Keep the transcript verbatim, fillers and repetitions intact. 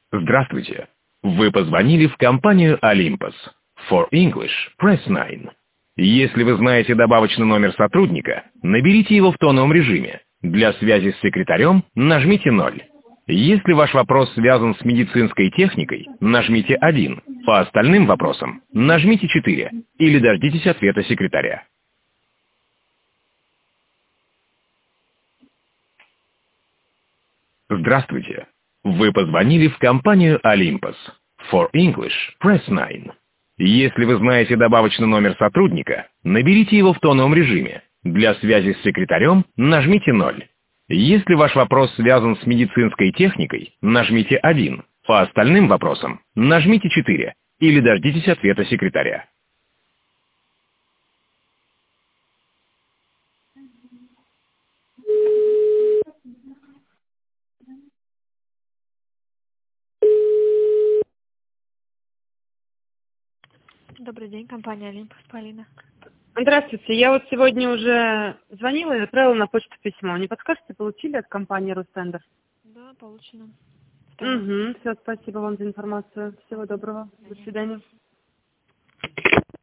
Здравствуйте. Вы позвонили в компанию Olympus. For English, press nine. Если вы знаете добавочный номер сотрудника, наберите его в тоновом режиме. Для связи с секретарем нажмите ноль. Если ваш вопрос связан с медицинской техникой, нажмите один. По остальным вопросам нажмите четыре. Или дождитесь ответа секретаря. Здравствуйте. Вы позвонили в компанию Olympus. For English, press nine. Если вы знаете добавочный номер сотрудника, наберите его в тоновом режиме. Для связи с секретарем нажмите ноль. Если ваш вопрос связан с медицинской техникой, нажмите один. По остальным вопросам нажмите четыре. Или дождитесь ответа секретаря. Добрый день, компания Олимпус, Полина. Здравствуйте. Я вот сегодня уже звонила и отправила на почту письмо. Не подскажете, получили от компании Рустендер? Да, получено. Угу. Все, спасибо вам за информацию. Всего доброго. До свидания.